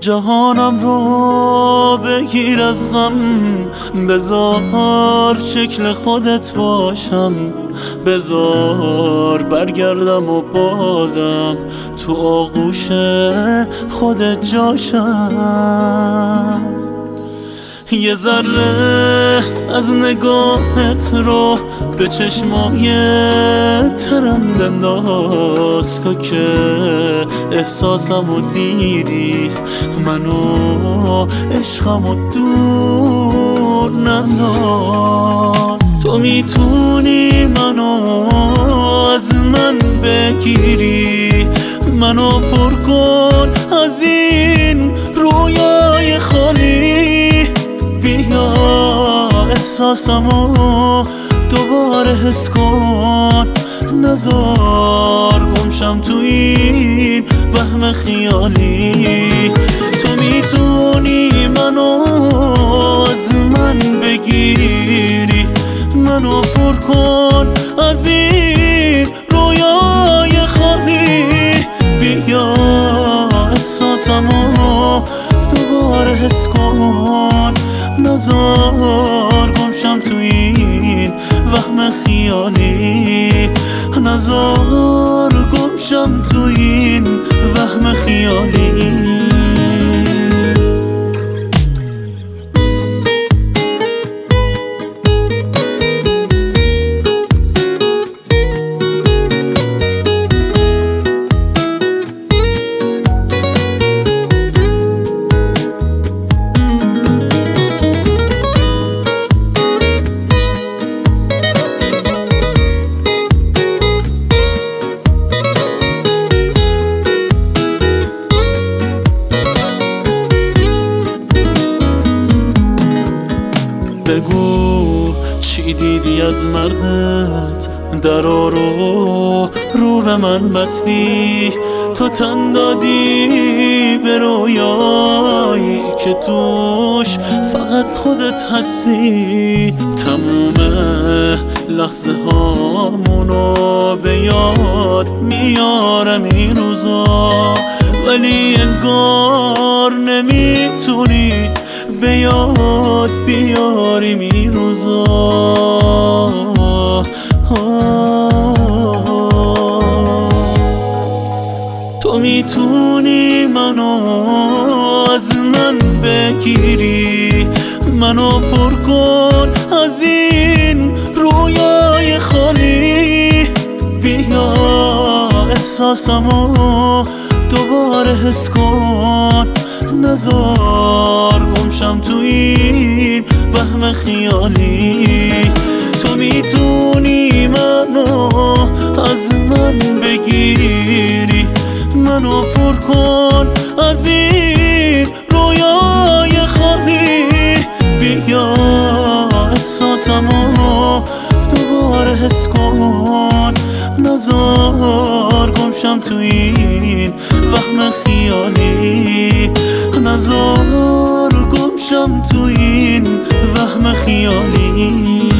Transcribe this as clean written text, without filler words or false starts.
جهانم رو بگیر از غم، بذار شکل خودت باشم، بذار برگردم و بازم تو آغوش خودت جاشم. یه ذره از نگاهت رو به چشمای ترم بنداز، تو که احساسمو دیدی، منو عشقمو دور ننداز. تو میتونی منو از من بگیری، منو پر کن از این رویای خالی، بیا احساسمو دوباره حس کن، نذار گمشم تو این وهم خیالی. تو میتونی منو از من بگیری، منو پر کن از این رویای خالی، بیا احساسمو دوباره حس کن، نذار گمشم تو این وهم خیالی، نذار گمشم تو این وهم خیالی. بگو چی دیدی از مردت، درا رو به من بستی، تو تن دادی به رویایی که توش فقط خودت هستی. تموم لحظه هامونو به یاد میارم این روزا، ولی انگار نمیتونی به یاد بیاریم این روزا. تو میتونی منو از من بگیری، منو پر کن از این رویای خالی، بیا احساسمو دوباره حس کن، نذار گمشم تو این وهم خیالی. تو میتونی منو از من بگیری، منو پر کن از این رویای خالی، بیا احساسمو دوباره حس کن، نذار گمشم تو این وهم خیالی، نذار گمشم تو این وهم خیالی.